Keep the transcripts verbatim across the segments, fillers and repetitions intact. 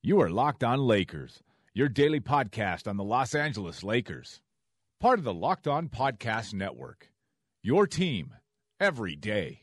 You are Locked On Lakers, your daily podcast on the Los Angeles Lakers. Part of the Locked On Podcast Network, your team every day.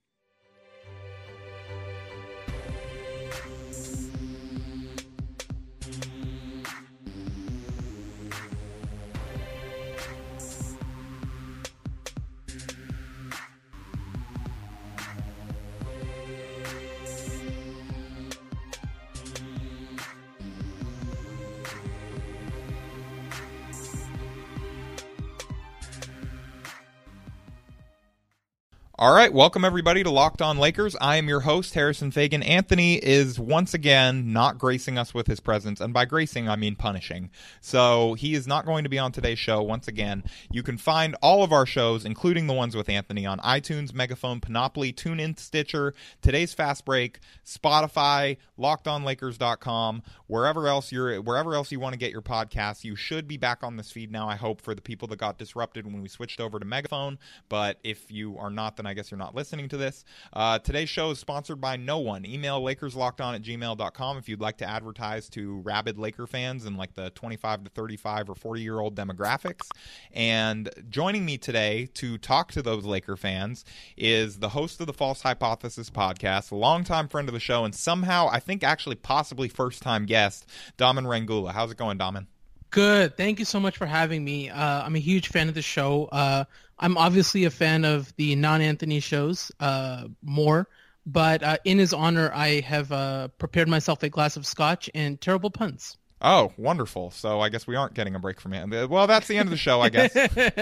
All right, welcome everybody to Locked On Lakers. I am your host, Harrison Fagan. Anthony is once again not gracing us with his presence, and by gracing, I mean punishing. So he is not going to be on today's show once again. You can find all of our shows, including the ones with Anthony, on iTunes, Megaphone, Panoply, TuneIn, Stitcher, Today's Fast Break, Spotify, locked on lakers dot com, wherever else you're, wherever else you want to get your podcasts. You should be back on this feed now, I hope, for the people that got disrupted when we switched over to Megaphone. But if you are not, then I guess you're not listening to this. Uh, today's show is sponsored by no one. Email lakerslockedon at gmail dot com if you'd like to advertise to rabid Laker fans in like the twenty-five to thirty-five or forty year old demographics. And joining me today to talk to those Laker fans is the host of the False Hypothesis podcast, a longtime friend of the show, and somehow I think actually possibly first time guest, Daman Rangula. How's it going, Daman? Good. Thank you so much for having me. Uh, I'm a huge fan of the show. Uh, I'm obviously a fan of the non-Anthony shows uh, more, but uh, in his honor, I have uh, prepared myself a glass of scotch and terrible puns. Oh, wonderful. So I guess we aren't getting a break from it. Well, that's the end of the show, I guess.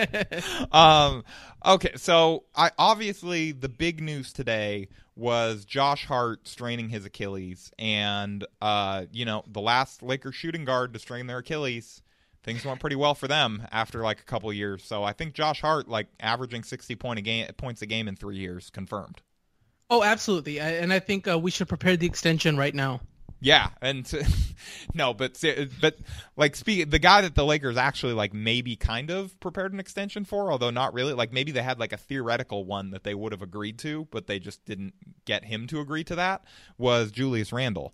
um, okay, so I obviously the big news today was Josh Hart straining his Achilles. And, uh, you know, the last Lakers shooting guard to strain their Achilles, things went pretty well for them after like a couple years. So I think Josh Hart, like averaging sixty point a game, points a game in three years, confirmed. Oh, absolutely. I, and I think uh, we should prepare the extension right now. Yeah, and no, but but like speak the guy that the Lakers actually like maybe kind of prepared an extension for, although not really. Like maybe they had like a theoretical one that they would have agreed to, but they just didn't get him to agree to that, was Julius Randle.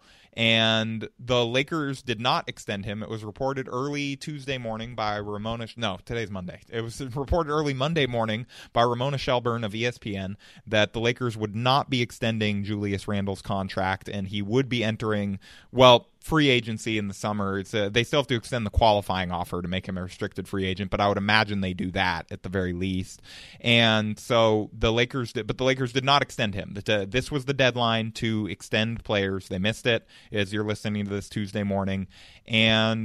And the Lakers did not extend him. It was reported early Tuesday morning by Ramona. No, today's Monday. It was reported early Monday morning by Ramona Shelburne of E S P N that the Lakers would not be extending Julius Randle's contract, and he would be entering, well, free agency in the summer. It's a, they still have to extend the qualifying offer to make him a restricted free agent, but I would imagine they do that at the very least. And so the Lakers did, but the Lakers did not extend him. This was the deadline to extend players. They missed it as you're listening to this Tuesday morning. And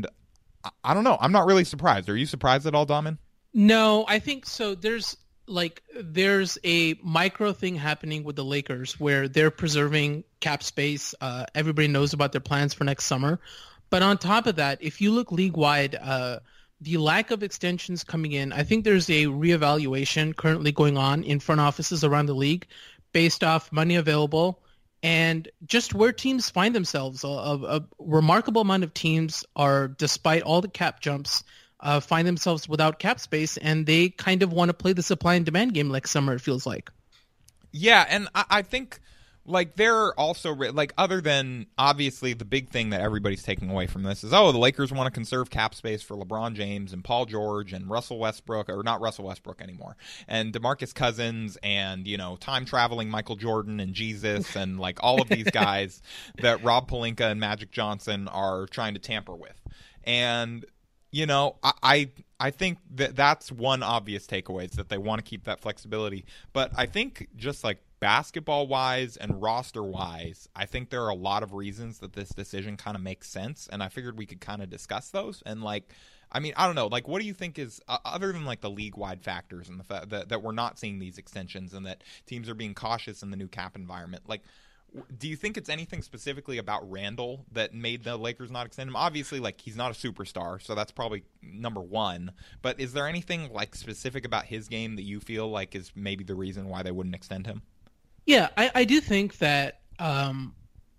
I don't know. I'm not really surprised. Are you surprised at all, Daman? No, I think so. There's like there's a micro thing happening with the Lakers where they're preserving cap space. Uh, everybody knows about their plans for next summer. But on top of that, if you look league-wide, uh, the lack of extensions coming in, I think there's a reevaluation currently going on in front offices around the league based off money available and just where teams find themselves. A, a, a remarkable amount of teams are, despite all the cap jumps, Uh, find themselves without cap space, and they kind of want to play the supply and demand game like summer, it feels like. Yeah, and I, I think, like, they're also, like, other than, obviously, the big thing that everybody's taking away from this is, oh, the Lakers want to conserve cap space for LeBron James and Paul George and Russell Westbrook, or not Russell Westbrook anymore, and DeMarcus Cousins and, you know, time-traveling Michael Jordan and Jesus and, like, all of these guys that Rob Pelinka and Magic Johnson are trying to tamper with. And you know, I, I I think that that's one obvious takeaway, is that they want to keep that flexibility. But I think just like basketball-wise and roster-wise, I think there are a lot of reasons that this decision kind of makes sense. And I figured we could kind of discuss those. And like, I mean, I don't know, like, what do you think is, uh, other than like the league-wide factors and the fact that, that we're not seeing these extensions and that teams are being cautious in the new cap environment, like, do you think it's anything specifically about Randle that made the Lakers not extend him? Obviously, like, he's not a superstar, so that's probably number one. But is there anything, like, specific about his game that you feel like is maybe the reason why they wouldn't extend him? Yeah, I, I do think that um,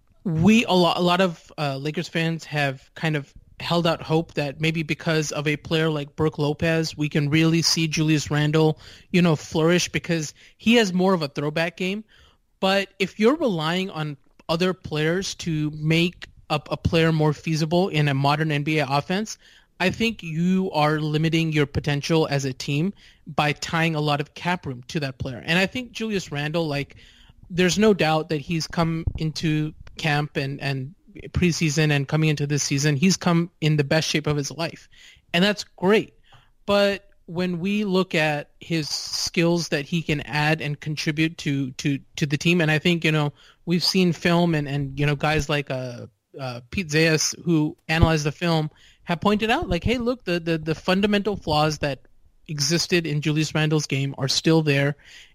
we, a lot, a lot of uh, Lakers fans have kind of held out hope that maybe because of a player like Brook Lopez, we can really see Julius Randle, you know, flourish because he has more of a throwback game. But if you're relying on other players to make a, a player more feasible in a modern N B A offense, I think you are limiting your potential as a team by tying a lot of cap room to that player. And I think Julius Randle, like, there's no doubt that he's come into camp and, and preseason and coming into this season, he's come in the best shape of his life. And that's great. But when we look at his skills that he can add and contribute to, to, to the team, and I think, you know, we've seen film and, and you know, guys like uh, uh, Pete Zayas who analyze the film have pointed out, like, hey, look, the, the, the fundamental flaws that existed in Julius Randle's game are still there.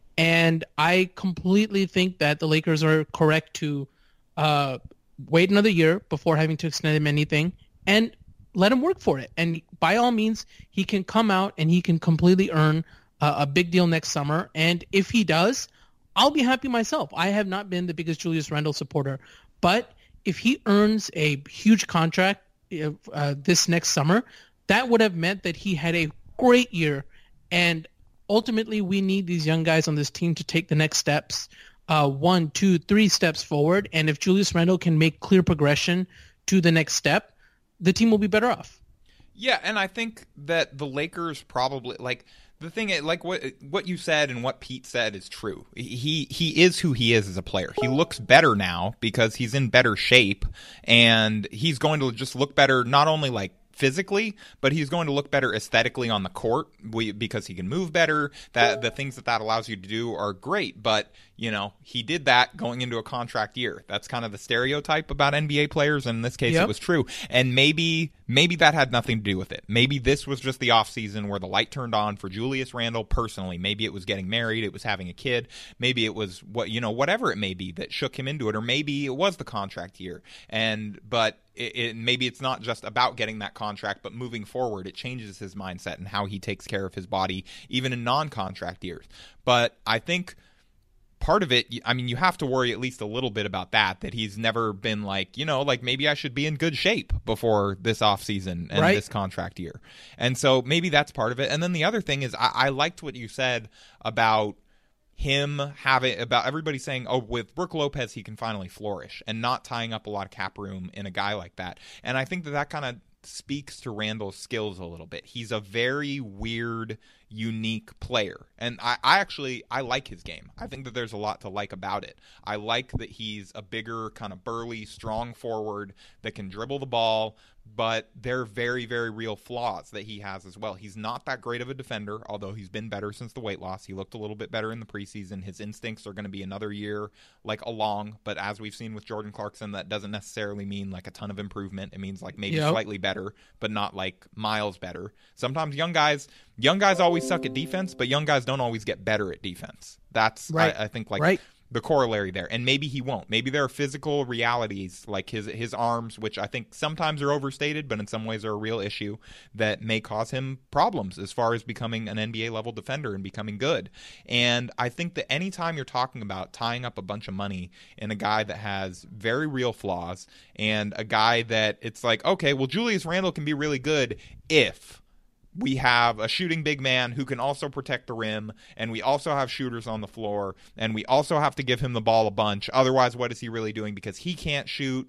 And I completely think that the Lakers are correct to uh, wait another year before having to extend him anything and let him work for it. And by all means, he can come out and he can completely earn uh, a big deal next summer. And if he does, I'll be happy myself. I have not been the biggest Julius Randle supporter. But if he earns a huge contract uh, this next summer, that would have meant that he had a great year. And ultimately, we need these young guys on this team to take the next steps, uh, one, two, three steps forward. And if Julius Randle can make clear progression to the next step, the team will be better off. Yeah, and I think that the Lakers probably, like, the thing, like what what you said and what Pete said is true. He he is who he is as a player. He looks better now because he's in better shape, and he's going to just look better not only like physically, but he's going to look better aesthetically on the court we, because he can move better. That the things that that allows you to do are great, but you know, he did that going into a contract year. That's kind of the stereotype about N B A players, and in this case, yep. It was true. And maybe maybe that had nothing to do with it. Maybe this was just the offseason where the light turned on for Julius Randle personally. Maybe it was getting married, it was having a kid, maybe it was what you know, whatever it may be that shook him into it, or maybe it was the contract year. And but It, it, maybe it's not just about getting that contract, but moving forward, it changes his mindset and how he takes care of his body, even in non-contract years. But I think part of it, I mean, you have to worry at least a little bit about that, that he's never been like, you know, like maybe I should be in good shape before this offseason and right. this contract year. And so maybe that's part of it. And then the other thing is I, I liked what you said about him having, about everybody saying, oh, with Brook Lopez, he can finally flourish, and not tying up a lot of cap room in a guy like that. And I think that that kind of speaks to Randle's skills a little bit. He's a very weird, unique player. And I, I actually, I like his game. I think that there's a lot to like about it. I like that he's a bigger, kind of burly, strong forward that can dribble the ball, but they're very, very real flaws that he has as well. He's not that great of a defender, although he's been better since the weight loss. He looked a little bit better in the preseason. His instincts are going to be another year like along, but as we've seen with Jordan Clarkson, that doesn't necessarily mean like a ton of improvement. It means like maybe yep. slightly better, but not like miles better. Sometimes young guys, young guys always suck at defense, but young guys don't always get better at defense. That's, right. I, I think, like right. the corollary there. And maybe he won't. Maybe there are physical realities like his his arms, which I think sometimes are overstated, but in some ways are a real issue that may cause him problems as far as becoming an N B A level defender and becoming good. And I think that anytime you're talking about tying up a bunch of money in a guy that has very real flaws, and a guy that it's like, okay, well, Julius Randle can be really good if we have a shooting big man who can also protect the rim, and we also have shooters on the floor, and we also have to give him the ball a bunch. Otherwise, what is he really doing? Because he can't shoot,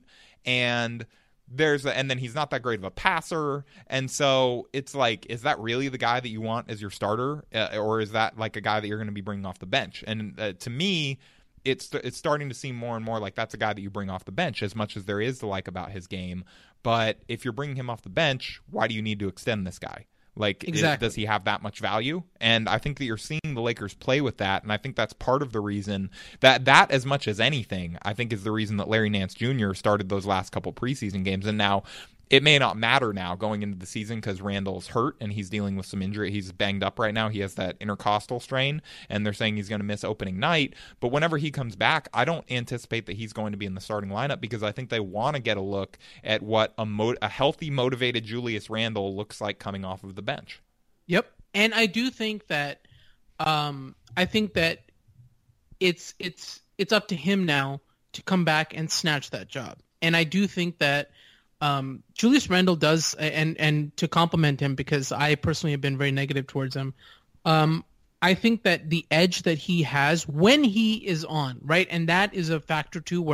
and there's a, and then he's not that great of a passer. And so it's like, is that really the guy that you want as your starter? Uh, or is that like a guy that you're going to be bringing off the bench? And uh, to me, it's it's starting to seem more and more like that's a guy that you bring off the bench, as much as there is to like about his game. But if you're bringing him off the bench, why do you need to extend this guy? Like, exactly. is, does he have that much value? And I think that you're seeing the Lakers play with that, and I think that's part of the reason that that, as much as anything, I think is the reason that Larry Nance Junior started those last couple preseason games. And now it may not matter now going into the season because Randle's hurt and he's dealing with some injury. He's banged up right now. He has that intercostal strain, and they're saying he's going to miss opening night. But whenever he comes back, I don't anticipate that he's going to be in the starting lineup, because I think they want to get a look at what a, mo- a healthy, motivated Julius Randle looks like coming off of the bench. Yep. And I do think that um, I think that it's it's it's up to him now to come back and snatch that job. And I do think that Um, Julius Randle does, and and to compliment him, because I personally have been very negative towards him, um, I think that the edge that he has when he is on, right, and that is a factor too, where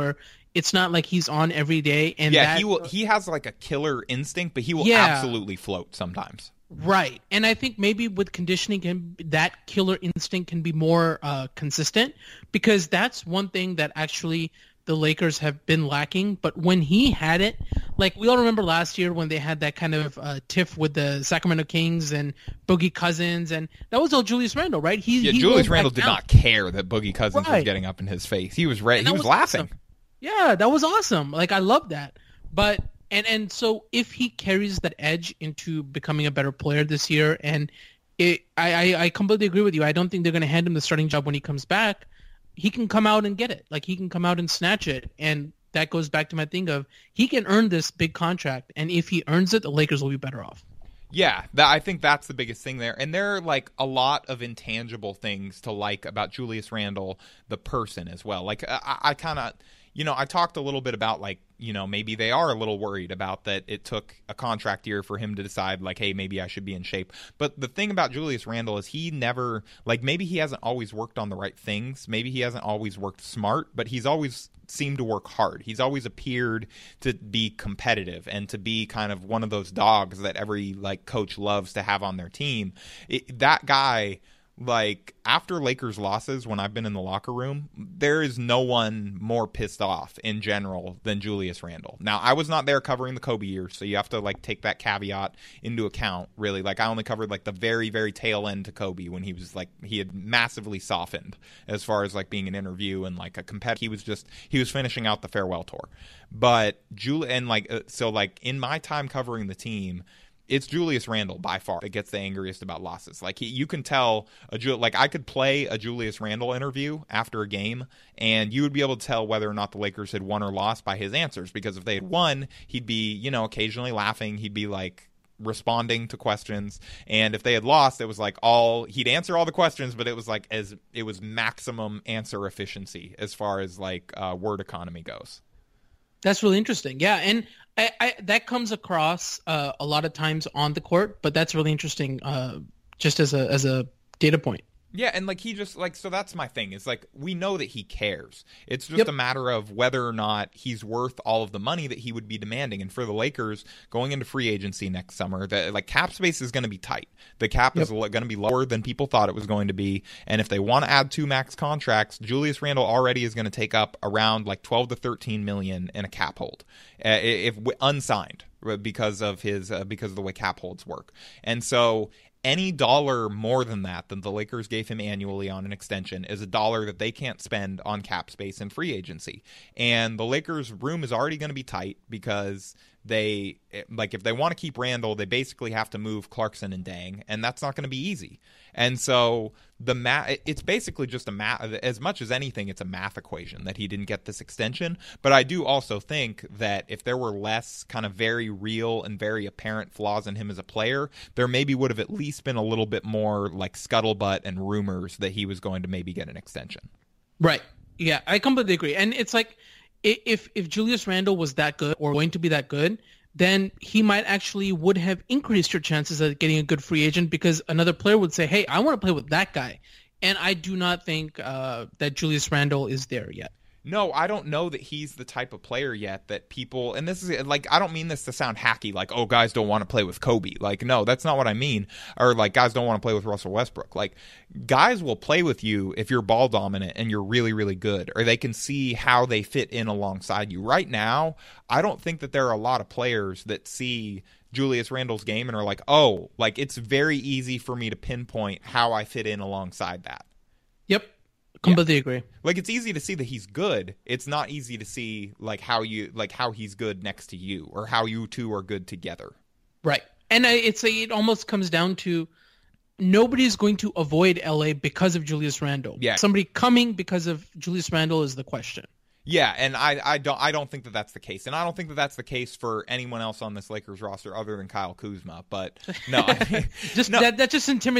It's not like he's on every day. And yeah, that, he will. He has like a killer instinct, but he will Yeah. absolutely float sometimes. Right. And I think maybe with conditioning, can, that killer instinct can be more uh, consistent, because that's one thing that actually the Lakers have been lacking. But when he had it, like we all remember last year when they had that kind of uh, tiff with the Sacramento Kings and Boogie Cousins, and that was all Julius Randle, right? He, Yeah, he Julius went Randle back did down. not care that Boogie Cousins was Right. getting up in his face. He was ready. And He that was, was laughing. awesome. Yeah, that was awesome. Like I love that. But and and so if he carries that edge into becoming a better player this year, and it, I, I I completely agree with you. I don't think they're going to hand him the starting job when he comes back. He can come out and get it. Like he can come out and snatch it, and that goes back to my thing of he can earn this big contract, and if he earns it, the Lakers will be better off. Yeah, that, I think that's the biggest thing there. And there are like a lot of intangible things to like about Julius Randle, the person as well. Like I, I kind of, you know, I talked a little bit about like, you know, maybe they are a little worried about that it took a contract year for him to decide like, hey, maybe I should be in shape. But the thing about Julius Randle is he never, like maybe he hasn't always worked on the right things. Maybe he hasn't always worked smart, but he's always seemed to work hard. He's always appeared to be competitive and to be kind of one of those dogs that every like coach loves to have on their team. It, that guy, like after Lakers losses, when I've been in the locker room, there is no one more pissed off in general than Julius Randle. Now, I was not there covering the Kobe years, so you have to like take that caveat into account, really. Like I only covered like the very, very tail end to Kobe when he was like, he had massively softened as far as like being an interview and like a competitor. He was just, he was finishing out the farewell tour. But Jul and like, uh, so like in my time covering the team, it's Julius Randle by far that gets the angriest about losses. Like he, you can tell a Ju- like I could play a Julius Randle interview after a game, and you would be able to tell whether or not the Lakers had won or lost by his answers. Because if they had won, he'd be, you know, occasionally laughing. He'd be like responding to questions, and if they had lost, it was like all he'd answer all the questions, but it was like as it was maximum answer efficiency as far as like uh, word economy goes. That's really interesting. Yeah, and I, I, that comes across uh, a lot of times on the court, but that's really interesting uh, just as a as a data point. Yeah, and like he just like so that's my thing. Is like we know that he cares. It's just Yep. a matter of whether or not he's worth all of the money that he would be demanding. And for the Lakers going into free agency next summer, that like cap space is going to be tight. The cap Yep. is going to be lower than people thought it was going to be. And if they want to add two max contracts, Julius Randle already is going to take up around like twelve to thirteen million in a cap hold, uh, if unsigned, because of his uh, because of the way cap holds work. And so any dollar more than that than the Lakers gave him annually on an extension is a dollar that they can't spend on cap space in free agency. And the Lakers' room is already going to be tight because they, like, if they want to keep Randle, they basically have to move Clarkson and Dang, and that's not going to be easy. And so the math, it's basically just a math, as much as anything, it's a math equation that he didn't get this extension. But I do also think that if there were less kind of very real and very apparent flaws in him as a player, there maybe would have at least been a little bit more like scuttlebutt and rumors that he was going to maybe get an extension. Right. Yeah, I completely agree. And it's like, if if Julius Randle was that good or going to be that good, then he might actually would have increased your chances of getting a good free agent, because another player would say, hey, I want to play with that guy. And I do not think uh, that Julius Randle is there yet. No, I don't know that he's the type of player yet that people, and this is like, I don't mean this to sound hacky, like, oh, guys don't want to play with Kobe. Like, no, that's not what I mean. Or like, guys don't want to play with Russell Westbrook. Like, guys will play with you if you're ball dominant and you're really, really good, or they can see how they fit in alongside you. Right now, I don't think that there are a lot of players that see Julius Randle's game and are like, oh, like, it's very easy for me to pinpoint how I fit in alongside that. Yep. Completely Yeah. agree. Like, it's easy to see that he's good. It's not easy to see like how you like how he's good next to you, or how you two are good together. Right. And I, it's a, it almost comes down to nobody's going to avoid L A because of Julius Randle. Yeah. Somebody coming because of Julius Randle is the question. Yeah, and I, I don't I don't think that that's the case, and I don't think that that's the case for anyone else on this Lakers roster other than Kyle Kuzma. But no, I mean, Just no. that that's just intimidating.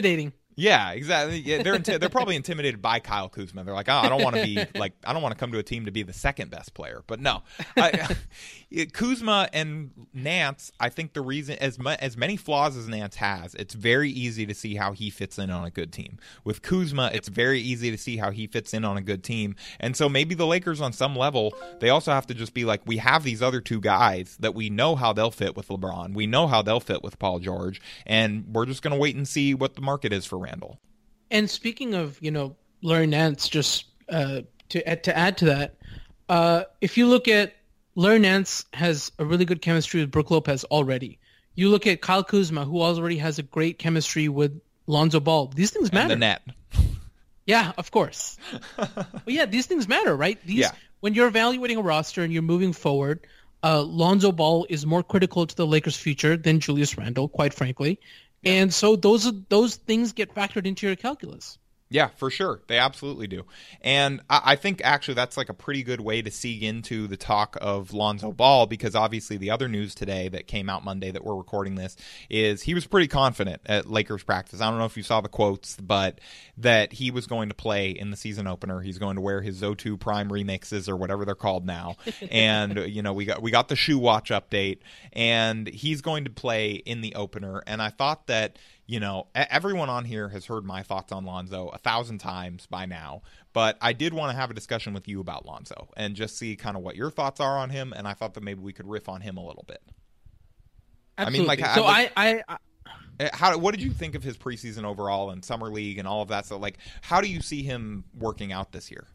Yeah, exactly. Yeah, they're inti- they're probably intimidated by Kyle Kuzma. They're like, oh, I don't want to be like, I don't want to come to a team to be the second best player. But no, I, Kuzma and Nance. I think the reason, as mu- as many flaws as Nance has, it's very easy to see how he fits in on a good team. With Kuzma, it's very easy to see how he fits in on a good team. And so maybe the Lakers, on some level, they also have to just be like, we have these other two guys that we know how they'll fit with LeBron. We know how they'll fit with Paul George, and we're just going to wait and see what the market is for Randall. And speaking of, you know, Larry Nance, just uh, to to add to that, uh, if you look at Larry Nance has a really good chemistry with Brook Lopez already. You look at Kyle Kuzma, who already has a great chemistry with Lonzo Ball. These things matter. And the net. Yeah, of course. But yeah, these things matter, right? These Yeah. When you're evaluating a roster and you're moving forward, uh, Lonzo Ball is more critical to the Lakers' future than Julius Randle, quite frankly. And so those are, those things get factored into your calculus. Yeah, for sure. They absolutely do. And I, I think actually that's like a pretty good way to segue into the talk of Lonzo Ball, because obviously the other news today that came out Monday that we're recording this is he was pretty confident at Lakers practice. I don't know if you saw the quotes, but that he was going to play in the season opener. He's going to wear his Zo two Prime remixes or whatever they're called now. And, you know, we got we got the shoe watch update, and he's going to play in the opener. And I thought that, you know, everyone on here has heard my thoughts on Lonzo a thousand times by now, but I did want to have a discussion with you about Lonzo and just see kind of what your thoughts are on him, and I thought that maybe we could riff on him a little bit. Absolutely. I mean, like, so I, I, I, I, how, what did you think of his preseason overall and summer league and all of that? So, like, how do you see him working out this year?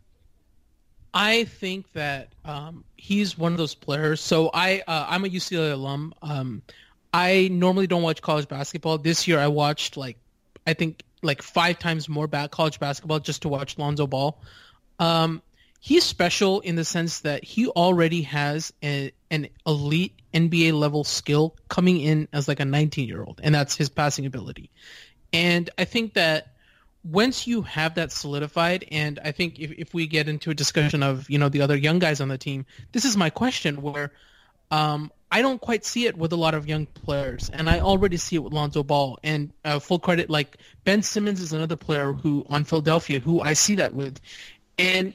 I think that um, he's one of those players. So I, uh, I'm a U C L A alum. Um, I normally don't watch college basketball. This year I watched like, I think like five times more back college basketball just to watch Lonzo Ball. Um, he's special in the sense that he already has a, an elite N B A level skill coming in as like a nineteen year old, and that's his passing ability. And I think that once you have that solidified, and I think if, if we get into a discussion of, you know, the other young guys on the team, this is my question where, um, I don't quite see it with a lot of young players, and I already see it with Lonzo Ball. And uh, full credit, like Ben Simmons is another player who on Philadelphia who I see that with, and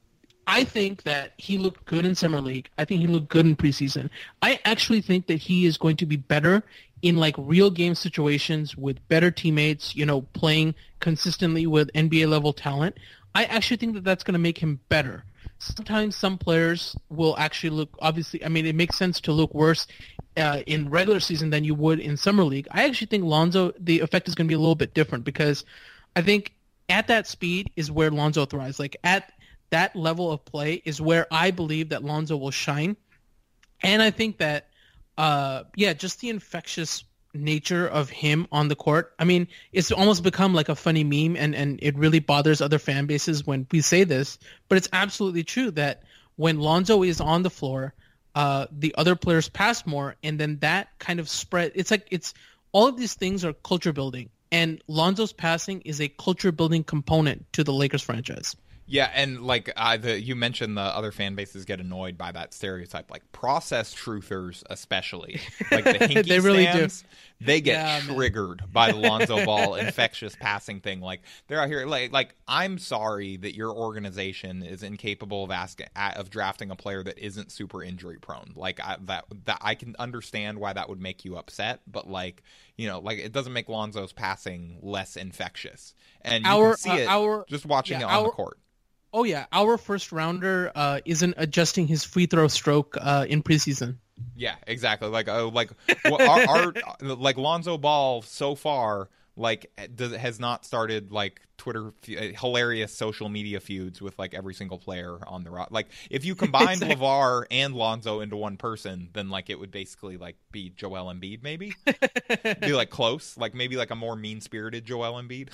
I think that he looked good in summer league. I think he looked good in preseason. I actually think that he is going to be better in like real game situations with better teammates, you know, playing consistently with N B A level talent. I actually think that that's going to make him better. Sometimes some players will actually look, obviously, I mean, it makes sense to look worse uh, in regular season than you would in summer league. I actually think Lonzo, the effect is going to be a little bit different because I think at that speed is where Lonzo thrives. Like at that level of play is where I believe that Lonzo will shine. And I think that, uh, yeah, just the infectious nature of him on the court. I mean, it's almost become like a funny meme, and, and it really bothers other fan bases when we say this, but it's absolutely true that when Lonzo is on the floor, uh, the other players pass more, and then that kind of spread. It's like it's all of these things are culture building, and Lonzo's passing is a culture building component to the Lakers franchise. Yeah, and like uh, the, you mentioned, the other fan bases get annoyed by that stereotype. Like process truthers, especially, like the hinky they really stands, do. They get Yeah, triggered man. by the Lonzo Ball infectious passing thing. Like they're out here, like, like I'm sorry that your organization is incapable of asking of drafting a player that isn't super injury prone. Like I, that, that I can understand why that would make you upset, but like you know, like it doesn't make Lonzo's passing less infectious, and you Our, can see uh, it our, just watching yeah, it on our, the court. Oh, yeah. Our first rounder uh, isn't adjusting his free throw stroke uh, in preseason. Yeah, exactly. Like, oh, like our, our like Lonzo Ball so far, like, does, has not started like Twitter hilarious social media feuds with like every single player on the roster. Like, if you combined exactly. LeVar and Lonzo into one person, then like it would basically like be Joel Embiid, maybe be like close, like maybe like a more mean spirited Joel Embiid.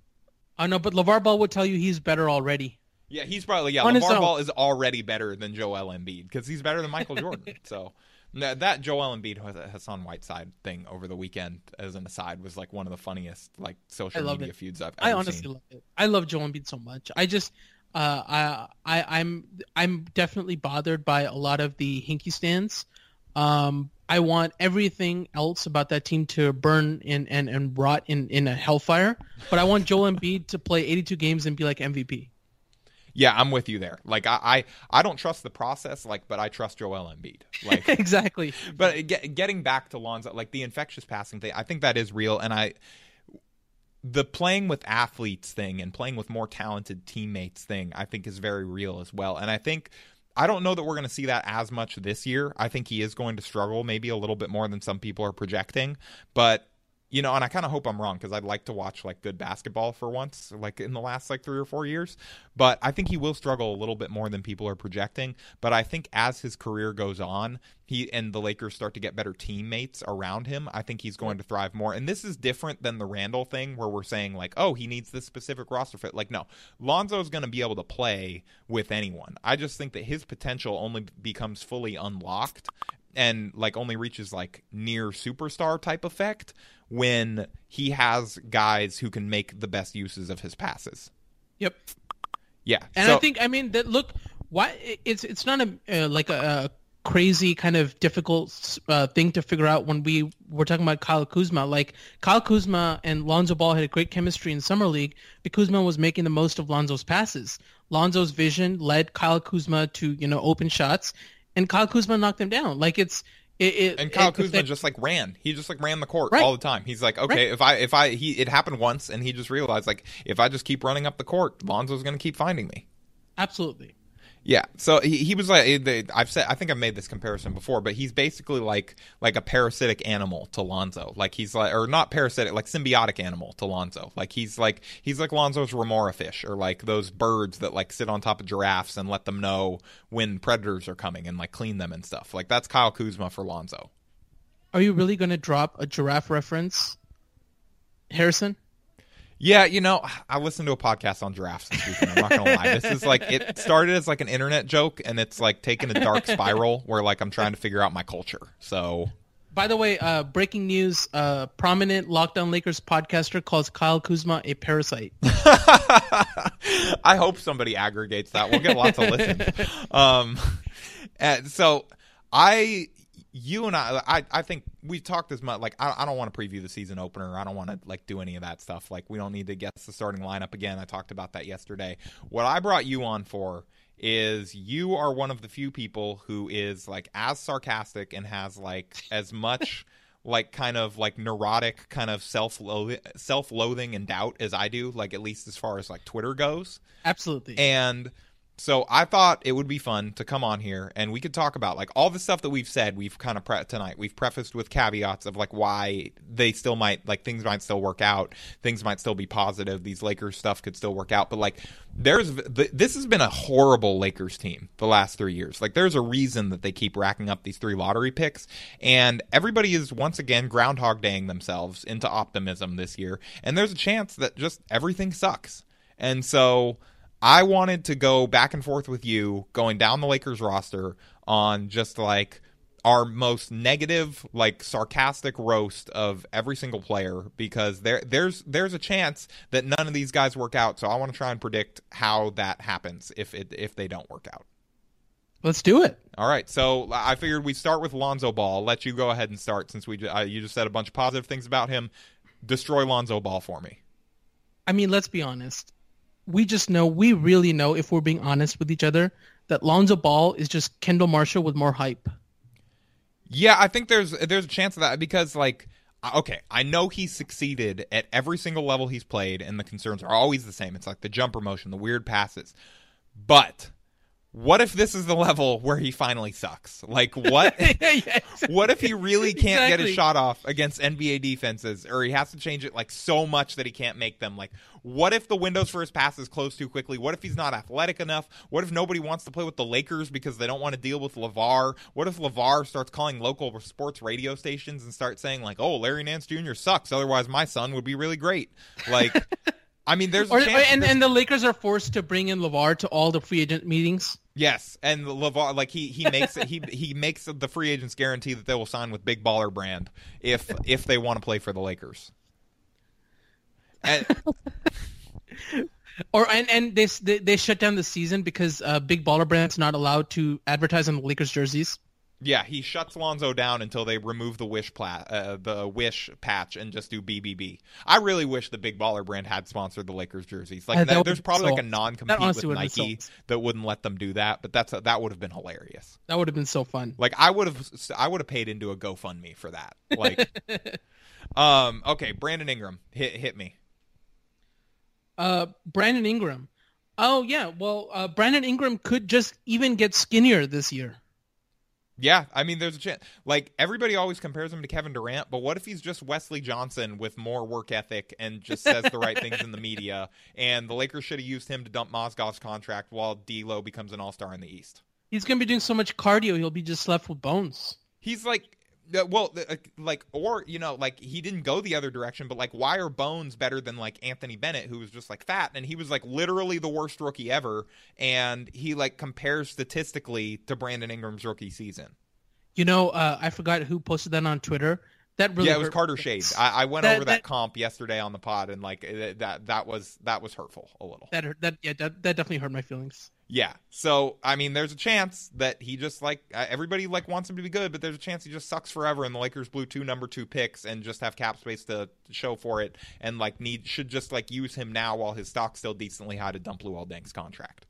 I know, but LeVar Ball would tell you he's better already. Yeah, he's probably yeah. On his LeVar own. Ball is already better than Joel Embiid because he's better than Michael Jordan. So that, that Joel Embiid Hassan Whiteside thing over the weekend, as an aside, was like one of the funniest like social I love media it. feuds I've ever I honestly seen. love it. I love Joel Embiid so much. I just, uh, I, I, I'm, I'm definitely bothered by a lot of the hinky stands. Um, I want everything else about that team to burn in, and, and rot in, in a hellfire. But I want Joel Embiid to play eighty-two games and be like M V P. Yeah, I'm with you there. Like I, I, I don't trust the process, like, but I trust Joel Embiid. Like exactly. But get, getting back to Lonzo, like the infectious passing thing, I think that is real, and I, the playing with athletes thing and playing with more talented teammates thing, I think is very real as well. And I think. I don't know that we're going to see that as much this year. I think he is going to struggle maybe a little bit more than some people are projecting. But, you know, and I kind of hope I'm wrong because I'd like to watch, like, good basketball for once, like, in the last, like, three or four years. But I think he will struggle a little bit more than people are projecting. But I think as his career goes on, he and the Lakers start to get better teammates around him, I think he's going to thrive more. And this is different than the Randall thing where we're saying, like, oh, he needs this specific roster fit. Like, no, Lonzo's going to be able to play with anyone. I just think that his potential only becomes fully unlocked and, like, only reaches, like, near superstar type effect when he has guys who can make the best uses of his passes. Yep. Yeah. And so, I think, I mean, that look, why it's it's not a uh, like a, a crazy kind of difficult uh, thing to figure out when we were talking about Kyle Kuzma. Like, Kyle Kuzma and Lonzo Ball had a great chemistry in Summer League because Kuzma was making the most of Lonzo's passes. Lonzo's vision led Kyle Kuzma to, you know, open shots, and Kyle Kuzma knocked him down. Like, it's It, it, and Kyle it, Kuzma that, just like ran. He just like ran the court right. all the time. He's like, okay, right. if I if I he it happened once, and he just realized like if I just keep running up the court, Lonzo's going to keep finding me. Absolutely. Yeah. So he, he was like, I've said, I think I've made this comparison before, but he's basically like like a parasitic animal to Lonzo. Like he's like, or not parasitic, like symbiotic animal to Lonzo. Like he's like he's like Lonzo's remora fish, or like those birds that like sit on top of giraffes and let them know when predators are coming and like clean them and stuff. Like that's Kyle Kuzma for Lonzo. Are you really going to drop a giraffe reference, Harrison? Yeah, you know, I listened to a podcast on giraffes this weekend. I'm not going to lie. This is like, it started as like an internet joke, and it's like taken a dark spiral where like I'm trying to figure out my culture. So, by the way, uh, breaking news, uh, prominent Lockdown Lakers podcaster calls Kyle Kuzma a parasite. I hope somebody aggregates that. We'll get lots of listens. Um, and so I... You and I, I, I think we talked as much, like, I, I don't want to preview the season opener. I don't want to, like, do any of that stuff. Like, we don't need to guess the starting lineup again. I talked about that yesterday. What I brought you on for is you are one of the few people who is, like, as sarcastic and has, like, as much, like, kind of, like, neurotic kind of self-loathing, self-loathing and doubt as I do, like, at least as far as, like, Twitter goes. Absolutely. And... So I thought it would be fun to come on here and we could talk about like all the stuff that we've said. We've kind of pre- tonight we've prefaced with caveats of like why they still might like things might still work out. Things might still be positive. These Lakers stuff could still work out. But like there's this has been a horrible Lakers team the last three years. Like there's a reason that they keep racking up these three lottery picks, and everybody is once again Groundhog Daying themselves into optimism this year. And there's a chance that just everything sucks. And so I wanted to go back and forth with you going down the Lakers roster on just like our most negative, like sarcastic roast of every single player, because there there's there's a chance that none of these guys work out. So I want to try and predict how that happens if it if they don't work out. Let's do it. All right. So I figured we'd start with Lonzo Ball. I'll let you go ahead and start since we uh, you just said a bunch of positive things about him. Destroy Lonzo Ball for me. I mean, let's be honest. We just know, we really know, if we're being honest with each other, that Lonzo Ball is just Kendall Marshall with more hype. Yeah, I think there's there's a chance of that because, like, okay, I know he's succeeded at every single level he's played, and the concerns are always the same. It's like the jumper motion, the weird passes. But what if this is the level where he finally sucks? Like, what yes. What if he really can't exactly. get his shot off against N B A defenses, or he has to change it, like, so much that he can't make them? Like, what if the windows for his passes close too quickly? What if he's not athletic enough? What if nobody wants to play with the Lakers because they don't want to deal with LeVar? What if LeVar starts calling local sports radio stations and starts saying, like, oh, Larry Nance Junior sucks, otherwise my son would be really great? Like, I mean, there's a or, chance and, this- and the Lakers are forced to bring in LeVar to all the free agent meetings. Yes, and LeVar, like he he makes it, he he makes the free agents guarantee that they will sign with Big Baller Brand if if they want to play for the Lakers. And, or and and they, they they shut down the season because uh, Big Baller Brand's not allowed to advertise on the Lakers jerseys. Yeah, he shuts Lonzo down until they remove the wish pla- uh, the wish patch and just do B B B. I really wish the Big Baller brand had sponsored the Lakers jerseys. Like, Uh, that, that there's would- probably so- like a non-compete that with honestly would've been Nike so- that wouldn't let them do that. But that's a, that would have been hilarious. That would have been so fun. Like, I would have I would have paid into a GoFundMe for that. Like, um, okay, Brandon Ingram, hit hit me. Uh, Brandon Ingram. Oh yeah, well, uh, Brandon Ingram could just even get skinnier this year. Yeah, I mean, there's a chance. Like, everybody always compares him to Kevin Durant, but what if he's just Wesley Johnson with more work ethic and just says the right things in the media, and the Lakers should have used him to dump Mozgov's contract while D'Lo becomes an all-star in the East? He's gonna be doing so much cardio, he'll be just left with bones. He's like, uh, well, uh, like, or, you know, like, he didn't go the other direction, but, like, why are Bones better than, like, Anthony Bennett, who was just, like, fat, and he was, like, literally the worst rookie ever, and he, like, compares statistically to Brandon Ingram's rookie season. You know, uh, I forgot who posted that on Twitter. That really yeah, it was hurt. Carter Shade. I, I went That- over that, that- comp yesterday on the pod, and, like, it- that that was that was hurtful a little. That hurt, that yeah, that, that definitely hurt my feelings. Yeah. So, I mean, there's a chance that he just, like, uh, everybody, like, wants him to be good, but there's a chance he just sucks forever, and the Lakers blew two number two picks and just have cap space to show for it, and, like, need should just, like, use him now while his stock's still decently high to dump Luol Deng's contract.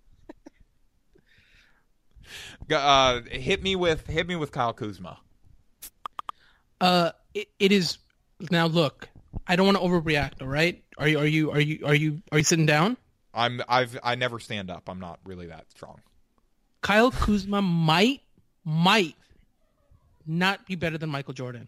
uh, hit me with hit me with Kyle Kuzma. Uh, it, it is now. Look, I don't want to overreact. All right, are you are you are you are you are you sitting down? I'm I've I never stand up. I'm not really that strong. Kyle Kuzma might might not be better than Michael Jordan.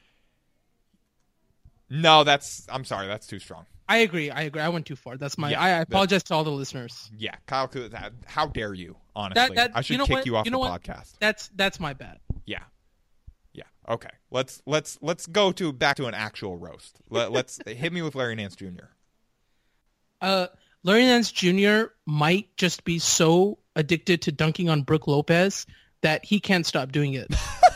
No, that's I'm sorry, that's too strong. I agree. I agree. I went too far. That's my. Yeah, I, I that- apologize to all the listeners. Yeah, Kyle Kuzma. How dare you? Honestly, That- that- I should you know kick what? you off You know the what? podcast. That's that's my bad. Yeah, yeah. Okay, let's let's let's go to back to an actual roast. Let, let's hit me with Larry Nance Junior Uh, Larry Nance Junior might just be so addicted to dunking on Brooke Lopez that he can't stop doing it.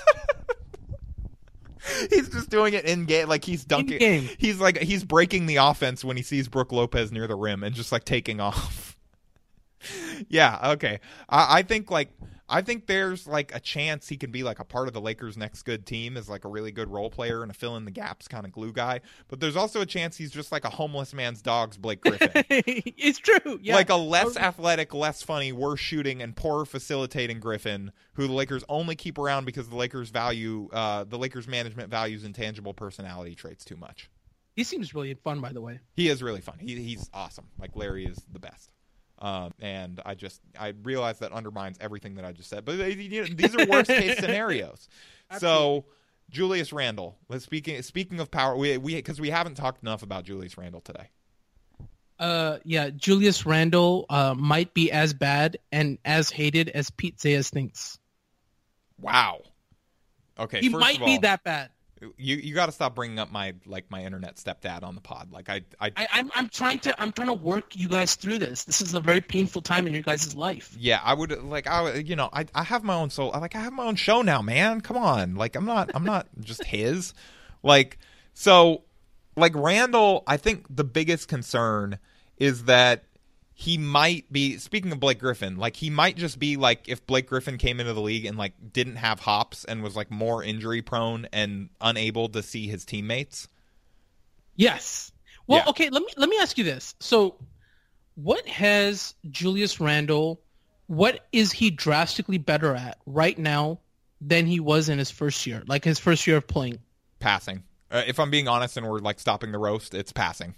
He's just doing it in game, like he's dunking. In-game. He's like he's breaking the offense when he sees Brooke Lopez near the rim and just like taking off. Yeah, okay. I, I think like I think there's like a chance he can be like a part of the Lakers' next good team as like a really good role player and a fill in the gaps kind of glue guy. But there's also a chance he's just like a homeless man's dog's Blake Griffin. It's true. Yeah. Like a less athletic, less funny, worse shooting, and poorer facilitating Griffin, who the Lakers only keep around because the Lakers value, uh, the Lakers management values intangible personality traits too much. He seems really fun, by the way. He is really fun. He, he's awesome. Like Larry is the best. Um, and I just I realize that undermines everything that I just said. But they, you know, these are worst case scenarios. So Julius Randle. Let's speaking speaking of power, we we because we haven't talked enough about Julius Randle today. Uh, yeah, Julius Randle uh, might be as bad and as hated as Pete Zayas thinks. Wow. Okay, He first might of all, be that bad. You you got to stop bringing up my like my internet stepdad on the pod. Like I I, I, I'm I'm trying to I'm trying to work you guys through this. This is a very painful time in your guys' life. yeah I would like I would- you know I I have my own soul. Like I have my own show now, man. Come on. Like I'm not I'm not just his. Like so like Randall. I think the biggest concern is that he might be, speaking of Blake Griffin, like he might just be like if Blake Griffin came into the league and like didn't have hops and was like more injury prone and unable to see his teammates. Yes. Well, Yeah. okay, let me let me ask you this. So, what has Julius Randle, what is he drastically better at right now than he was in his first year? Like his first year of playing? Passing. Uh, if I'm being honest and we're like stopping the roast, it's passing.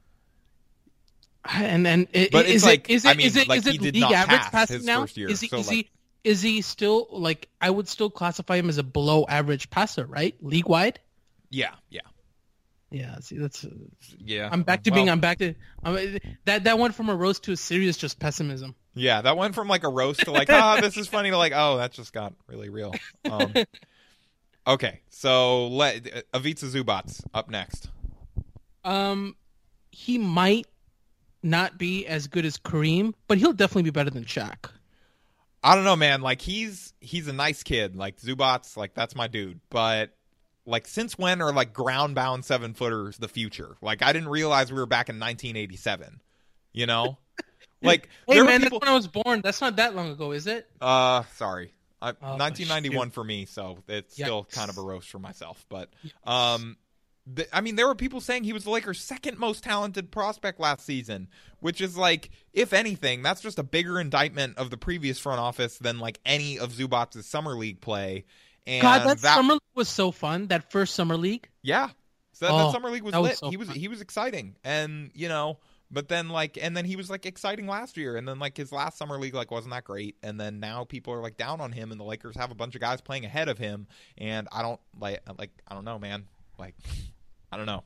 And then i- But is it's it like- is it I mean, is it like, is he it did league not average pass passing his now? first year, Is he so, is like- he is he still like I would still classify him as a below average passer, right? League wide? Yeah, yeah, Yeah, see that's yeah. I'm back to Well, being I'm back to I'm, that that went from a roast to a serious just pessimism. Yeah, that went from like a roast to like, ah, this is funny to like, oh, that just got really real. Um, okay, so let Ivica Zubats up next. Um, he might not be as good as Kareem, but he'll definitely be better than Shaq. I don't know, man. Like he's he's a nice kid. Like Zubats, like that's my dude. But like, since when are like ground bound seven footers the future? Like I didn't realize we were back in nineteen eighty-seven. You know, like Hey there man, were people. that's when I was born. That's not that long ago, is it? Uh, sorry. I, Oh, nineteen ninety-one shoot. for me, so it's still Yikes. kind of a roast for myself. But, Yikes. um, the, I mean, there were people saying he was the Lakers' second most talented prospect last season, which is like, if anything, that's just a bigger indictment of the previous front office than like any of Zubac's summer league play. And God, that, that summer league was so fun. That first summer league. yeah, so that, Oh, that summer league was that was lit. so he was fun. he was exciting, and you know. But then, like, and then he was like exciting last year, and then like his last summer league like wasn't that great, and then now people are like down on him, and the Lakers have a bunch of guys playing ahead of him, and I don't like like I don't know, man, like I don't know.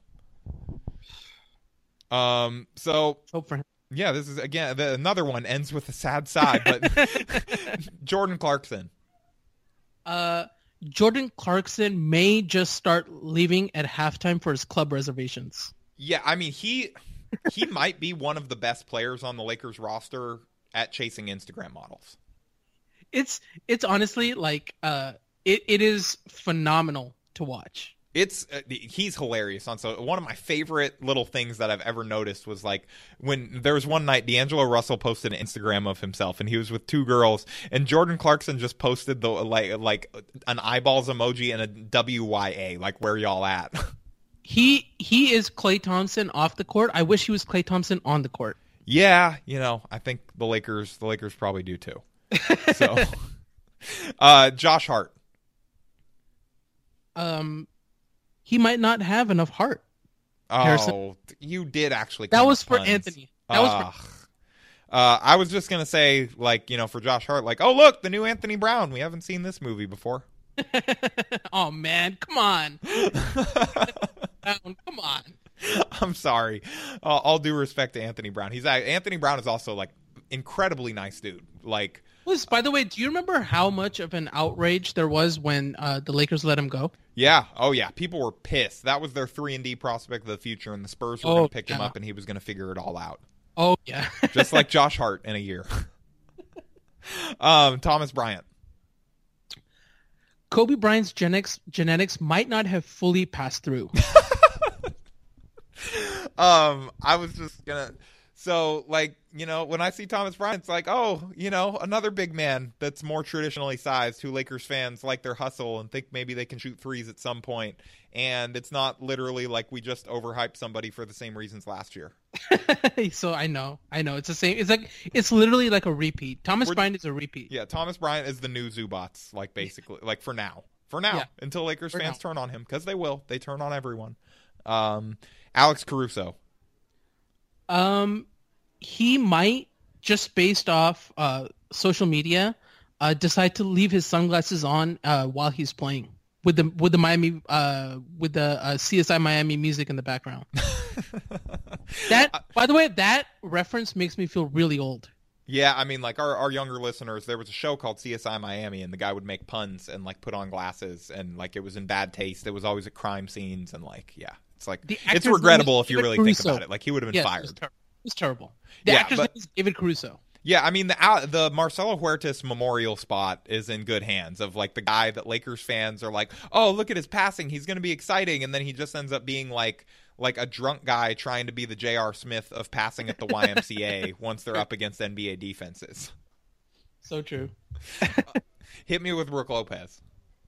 Um, so Hope for him. yeah, this is again the, another one ends with a sad side, but Jordan Clarkson. Uh, Jordan Clarkson may just start leaving at halftime for his club reservations. Yeah, I mean he he might be one of the best players on the Lakers roster at chasing Instagram models. It's it's honestly like uh, it it is phenomenal to watch. It's uh, he's hilarious on so one of my favorite little things that I've ever noticed was like when there was one night D'Angelo Russell posted an Instagram of himself and he was with two girls and Jordan Clarkson just posted the like like an eyeballs emoji and a W Y A like where y'all at. He he is Klay Thompson off the court. I wish he was Klay Thompson on the court. Yeah, you know, I think the Lakers the Lakers probably do too. So uh Josh Hart. Um he might not have enough heart. Oh, Harrison. you did actually. That come was with for puns. Anthony. That was for Ugh. Uh, I was just gonna say, like, you know, for Josh Hart, like, oh look, the new Anthony Brown. We haven't seen this movie before. Oh man, come on. Come on. I'm sorry. Uh, all due respect to Anthony Brown. He's Anthony Brown is also like incredibly nice dude. Like, Liz, by the way, do you remember how much of an outrage there was when uh, the Lakers let him go? yeah, oh yeah, people were pissed. That was their three and D prospect of the future, and the Spurs were Oh, gonna pick him yeah. up, and he was gonna figure it all out, Oh yeah. just like Josh Hart in a year. um, Thomas Bryant. Kobe Bryant's genetics genetics might not have fully passed through. Um, I was just gonna. So, like, you know, when I see Thomas Bryant, it's like, oh, you know, another big man that's more traditionally sized who Lakers fans like their hustle and think maybe they can shoot threes at some point. And it's not literally like we just overhyped somebody for the same reasons last year. So I know, I know, it's the same. It's like it's literally like a repeat. Thomas We're- Bryant is a repeat. Yeah, Thomas Bryant is the new Zubats, like, basically, like, for now. For now, Yeah. until Lakers For fans now. turn on him, because they will. They turn on everyone. Um, Alex Caruso. Um, he might just based off uh social media, uh, decide to leave his sunglasses on uh while he's playing with the with the Miami uh with the uh, C S I Miami music in the background. That, by the way, that reference makes me feel really old. Yeah, I mean, like, our, our younger listeners, there was a show called C S I Miami, and the guy would make puns and, like, put on glasses, and, like, it was in bad taste. It was always at crime scenes, and, like, yeah. It's, like, The it's actor's name regrettable is if you David really Caruso. think about it. Like, he would have been Yes, fired. It was, ter- it was terrible. The Yeah, actor's but- name is David Caruso. Yeah, I mean, the uh, the Marcelo Huertas memorial spot is in good hands of, like, the guy that Lakers fans are like, oh, look at his passing. He's going to be exciting. And then he just ends up being, like, like a drunk guy trying to be the J R. Smith of passing at the Y M C A once they're up against N B A defenses. So true. Hit me with Brook Lopez.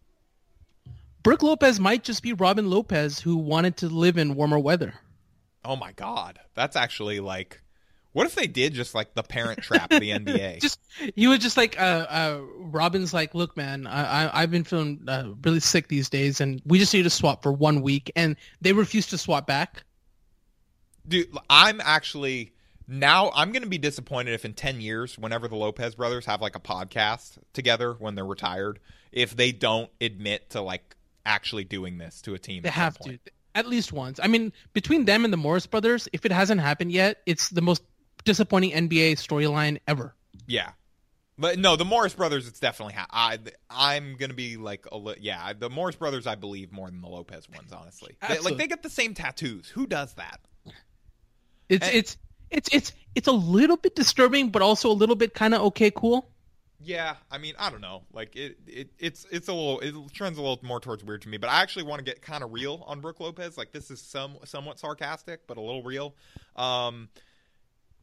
Brooke Lopez might just be Robin Lopez who wanted to live in warmer weather. Oh, my God. That's actually, like... What if they did just, like, the Parent Trap of the N B A? Just he was just like, uh, uh, Robin's like, look, man, I, I I've been feeling uh, really sick these days, and we just need to swap for one week, and they refuse to swap back. Dude, I'm actually... Now, I'm going to be disappointed if in ten years, whenever the Lopez brothers have, like, a podcast together when they're retired, if they don't admit to, like, actually doing this to a team. They at some have point. to, at least once. I mean, between them and the Morris brothers, if it hasn't happened yet, it's the most disappointing N B A storyline ever. Yeah. But no, the Morris brothers, it's definitely... Ha- I, I'm going to be, like, a li- yeah, the Morris brothers, I believe, more than the Lopez ones, honestly. They, like, Absolutely. they get the same tattoos. Who does that? It's And- it's it's it's it's a little bit disturbing, but also a little bit kind of okay, cool. Yeah, I mean, I don't know. Like, it, it it's it's a little, it trends a little more towards weird to me. But I actually want to get kind of real on Brook Lopez. Like, this is some somewhat sarcastic, but a little real. Um,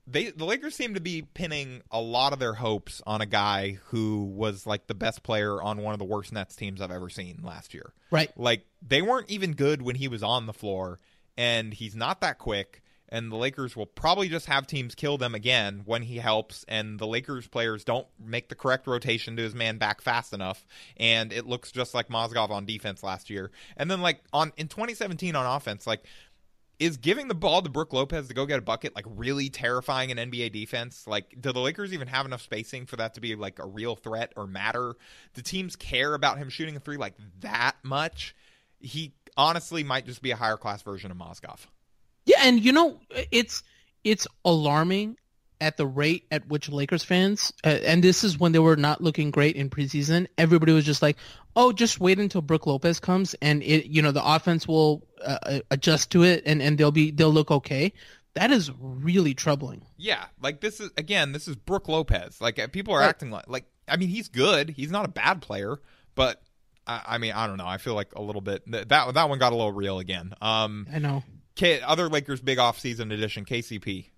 they the Lakers seem to be pinning a lot of their hopes on a guy who was like the best player on one of the worst Nets teams I've ever seen last year. Right. Like they weren't even good when he was on the floor, and he's not that quick. And the Lakers will probably just have teams kill them again when he helps, and the Lakers players don't make the correct rotation to his man back fast enough, and it looks just like Mozgov on defense last year. And then, like, on in twenty seventeen on offense, like, is giving the ball to Brook Lopez to go get a bucket, like, really terrifying in N B A defense? Like, do the Lakers even have enough spacing for that to be, like, a real threat or matter? Do teams care about him shooting a three, like, that much? He honestly might just be a higher-class version of Mozgov. Yeah, and you know, it's it's alarming at the rate at which Lakers fans, uh, and this is when they were not looking great in preseason, everybody was just like, oh, just wait until Brook Lopez comes, and it, you know, the offense will uh, adjust to it, and, and they'll be they'll look okay. That is really troubling. Yeah, like this is, again, this is Brook Lopez. Like, people are right. acting like, like, I mean, he's good. He's not a bad player, but, I, I mean, I don't know. I feel like a little bit, that that one got a little real again. Um, I know. K, other Lakers big offseason edition, K C P.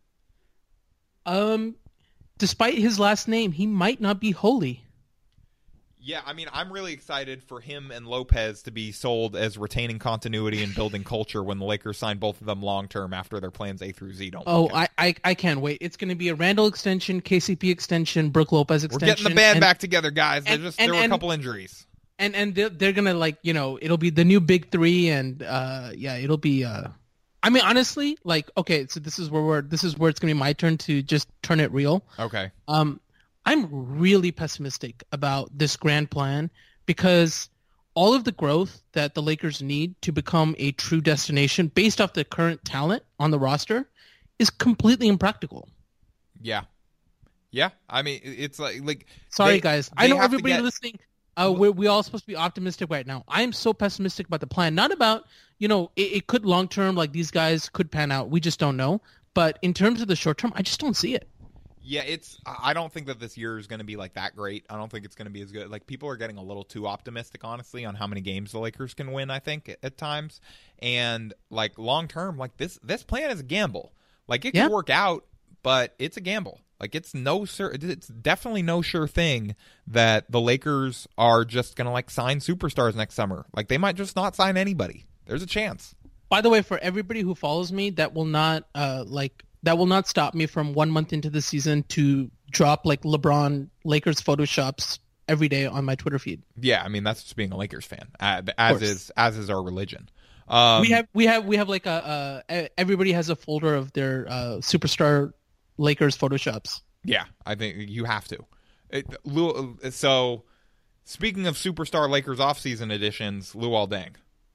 Um, despite his last name, he might not be holy. Yeah, I mean, I'm really excited for him and Lopez to be sold as retaining continuity and building culture when the Lakers sign both of them long-term after their plans A through Z don't Oh, work out. I, I I can't wait. It's going to be a Randall extension, K C P extension, Brook Lopez extension. We're getting the band and, back together, guys. and, just, and, there were and, a couple injuries. And and they're, they're going to, like, you know, it'll be the new big three, and, uh, yeah, it'll be... Uh, I mean, honestly, like, okay, so this is where we're, this is where it's gonna be my turn to just turn it real. Okay. Um, I'm really pessimistic about this grand plan because all of the growth that the Lakers need to become a true destination based off the current talent on the roster is completely impractical. Yeah. Yeah. I mean, it's like, like. Sorry, they, guys. They I know have to everybody get... listening. Uh, we're we all supposed to be optimistic right now. I am so pessimistic about the plan. Not about, you know, it, it could long term, like these guys could pan out. We just don't know. But in terms of the short term, I just don't see it. Yeah, it's. I don't think that this year is going to be like that great. I don't think it's going to be as good. Like, people are getting a little too optimistic, honestly, on how many games the Lakers can win. I think at, at times, and like long term, like this this plan is a gamble. Like, it yeah. could work out, but it's a gamble. Like, it's no sure. It's definitely no sure thing that the Lakers are just gonna like sign superstars next summer. Like, they might just not sign anybody. There's a chance. By the way, for everybody who follows me, that will not uh like that will not stop me from one month into the season to drop like LeBron Lakers photoshops every day on my Twitter feed. Yeah, I mean, that's just being a Lakers fan, uh, as is as is our religion. Um, we have we have we have like a uh, everybody has a folder of their uh, superstar Lakers photoshops. Yeah, I think you have to. It, Lou, so, speaking of superstar Lakers offseason editions, Luol Deng.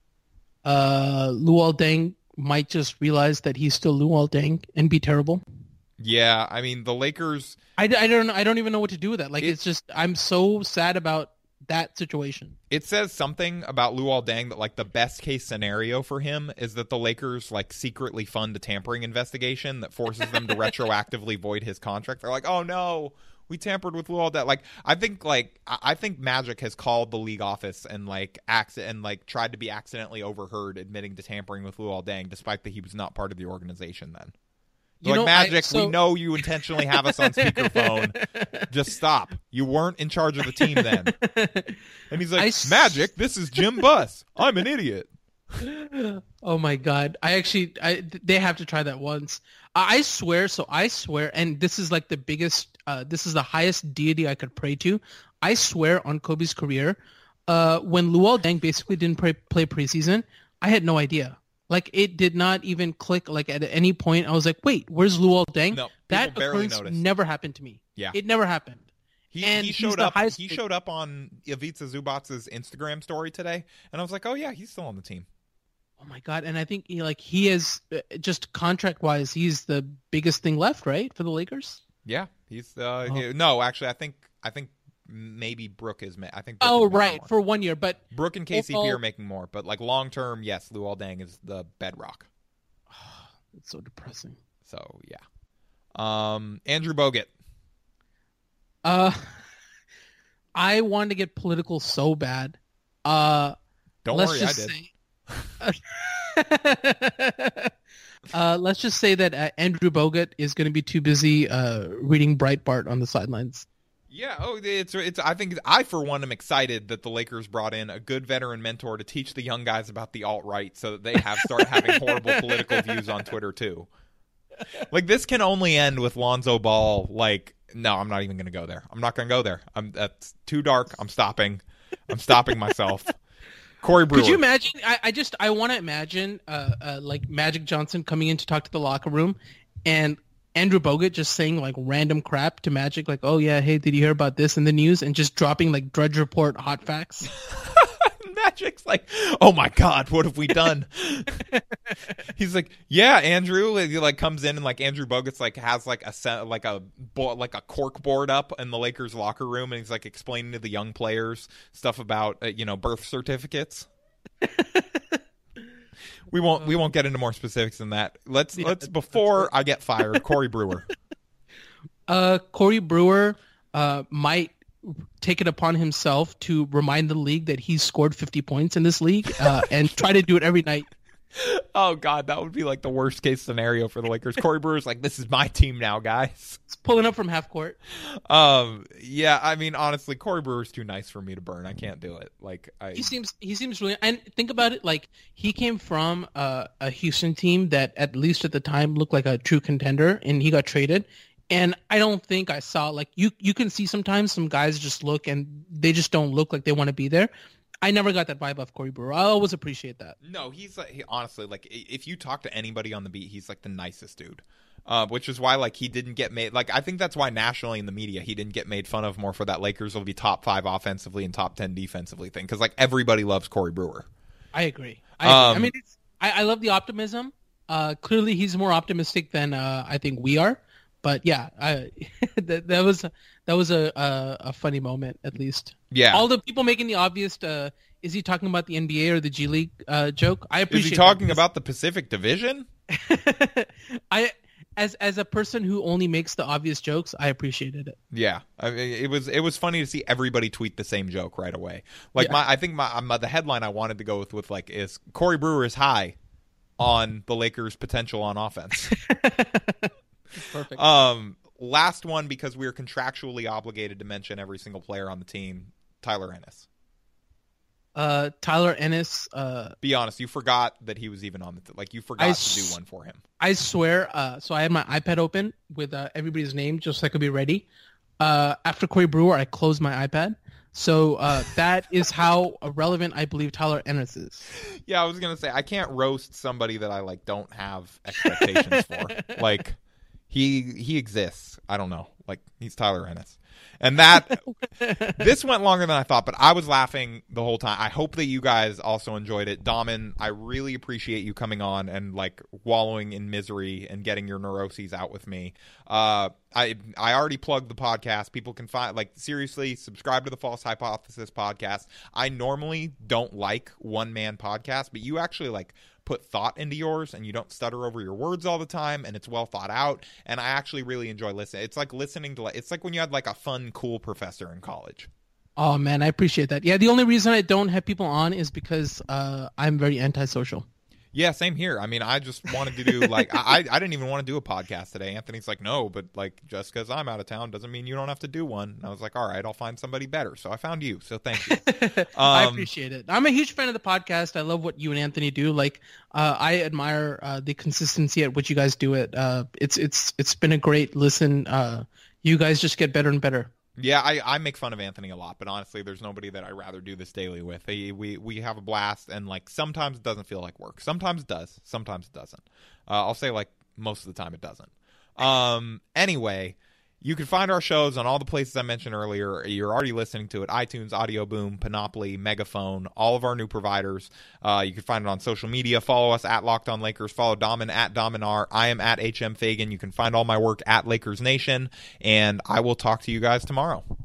Uh, Luol Deng might just realize that he's still Luol Deng and be terrible. Yeah, I mean, the Lakers... I, I don't I don't even know what to do with that. Like, it, it's just, I'm so sad about that situation. It says something about Luol Deng that, like, the best case scenario for him is that the Lakers, like, secretly fund a tampering investigation that forces them to retroactively void his contract. They're like, oh no, we tampered with Luol Deng. Like, I think, like, I think Magic has called the league office and, like, acc- and like tried to be accidentally overheard admitting to tampering with Luol Deng, despite that he was not part of the organization then. You like, know, Magic, I, so... we know you intentionally have us on speakerphone. Just stop. You weren't in charge of the team then. And he's like, I... Magic, this is Jim Buss. I'm an idiot. Oh, my God. I actually, I, they have to try that once. I swear, so I swear, and this is like the biggest, uh, this is the highest deity I could pray to. I swear on Kobe's career, uh, when Luol Deng basically didn't play, play preseason, I had no idea. Like, it did not even click. Like, at any point, I was like, wait, where's Luol Deng? No, that occurrence noticed. never happened to me. Yeah. It never happened. He, and he showed up highest... He showed up on Ivica Zubac's Instagram story today, and I was like, oh, yeah, he's still on the team. Oh, my God. And I think, he, like, he is, just contract-wise, he's the biggest thing left, right, for the Lakers? Yeah. He's, uh, oh. he, no, actually, I think, I think, maybe Brook is. I think. Brook oh right, more. for one year, but Brook and K C P overall... are making more. But like long term, yes, Luol Deng is the bedrock. It's so depressing. So yeah, um, Andrew Bogut. Uh, I wanted to get political so bad. Uh, don't let's worry, just I did. Say... Uh, let's just say that uh, Andrew Bogut is going to be too busy uh, reading Breitbart on the sidelines. Yeah, oh, it's it's. I think I, for one, am excited that the Lakers brought in a good veteran mentor to teach the young guys about the alt-right, so that they have start having horrible political views on Twitter too. Like, this can only end with Lonzo Ball. Like, no, I'm not even going to go there. I'm not going to go there. I'm that's too dark. I'm stopping. I'm stopping myself. Corey Brewer. Could you imagine? I, I just I want to imagine uh, uh, like Magic Johnson coming in to talk to the locker room, and Andrew Bogut just saying like random crap to Magic, like, "Oh yeah, hey, did you hear about this in the news?" And just dropping like Drudge Report hot facts. Magic's like, "Oh my God, what have we done?" He's like, "Yeah, Andrew." He like comes in and like Andrew Bogut's like has like a like a like a cork board up in the Lakers locker room, and he's like explaining to the young players stuff about uh, you know birth certificates. We won't we won't get into more specifics than that. Let's yeah, let's before I get fired, Corey Brewer. Uh, Corey Brewer uh, might take it upon himself to remind the league that he's scored fifty points in this league uh, and try to do it every night. Oh, God, that would be like the worst case scenario for the Lakers. Corey Brewer's like, this is my team now, guys. It's pulling up from half court. Um, yeah, I mean, honestly, Corey Brewer's too nice for me to burn. I can't do it. Like, I... he seems he seems really. And think about it, like he came from uh, a Houston team that, at least at the time, looked like a true contender, and he got traded. And I don't think I saw like you. You can see sometimes some guys just look and they just don't look like they want to be there. I never got that vibe off Corey Brewer. I always appreciate that. No, he's like, he, honestly, like, if you talk to anybody on the beat, he's like the nicest dude. Uh, which is why, like, he didn't get made, like, I think that's why nationally in the media he didn't get made fun of more for that Lakers will be top five offensively and top ten defensively thing. Because, like, everybody loves Corey Brewer. I agree. I, agree. Um, I mean, it's, I, I love the optimism. Uh, clearly he's more optimistic than uh, I think we are. But yeah, I, that, that was that was a, a a funny moment, at least. Yeah. All the people making the obvious, uh, is he talking about the N B A or the G League uh, joke? I appreciate. Is he talking that. about the Pacific Division? I, as as a person who only makes the obvious jokes, I appreciated it. Yeah, I mean, it was it was funny to see everybody tweet the same joke right away. Like yeah. my, I think my, my the headline I wanted to go with with like is Corey Brewer is high on the Lakers' potential on offense. Perfect. Um, last one, because we are contractually obligated to mention every single player on the team. Tyler Ennis. Uh, Tyler Ennis. Uh, Be honest, you forgot that he was even on the th- like you forgot I to do one for him. I swear. Uh, so I had my iPad open with uh, everybody's name just so I could be ready. Uh, after Corey Brewer, I closed my iPad. So uh, that is how relevant I believe Tyler Ennis is. Yeah, I was gonna say I can't roast somebody that I like don't have expectations for. Like. He he exists. I don't know. Like, he's Tyler Ennis. And that, this went longer than I thought, but I was laughing the whole time. I hope that you guys also enjoyed it. Daman, I really appreciate you coming on and, like, wallowing in misery and getting your neuroses out with me. Uh, I I already plugged the podcast. People can find, like, seriously, subscribe to the False Hypothesis podcast. I normally don't like one-man podcasts, but you actually, like, put thought into yours and you don't stutter over your words all the time and it's well thought out, and I actually really enjoy listening. It's like listening to like it's like when you had like a fun cool professor in college. Oh man, I appreciate that. Yeah, the only reason I don't have people on is because uh I'm very antisocial. Yeah, same here. I mean, I just wanted to do like I I didn't even want to do a podcast today. Anthony's like, no, but like just because I'm out of town doesn't mean you don't have to do one. And I was like, all right, I'll find somebody better. So I found you. So thank you. Um, I appreciate it. I'm a huge fan of the podcast. I love what you and Anthony do. Like, uh, I admire uh, the consistency at which you guys do it. Uh, it's it's it's been a great listen. Uh, you guys just get better and better. Yeah, I, I make fun of Anthony a lot, but honestly, there's nobody that I'd rather do this daily with. He, we we have a blast, and like sometimes it doesn't feel like work. Sometimes it does. Sometimes it doesn't. Uh, I'll say like most of the time it doesn't. Um. Anyway, you can find our shows on all the places I mentioned earlier. You're already listening to it: iTunes, Audio Boom, Panoply, Megaphone, all of our new providers. Uh, you can find it on social media. Follow us at Locked On Lakers. Follow Daman at Dominar. I am at H M Fagan. You can find all my work at Lakers Nation, and I will talk to you guys tomorrow.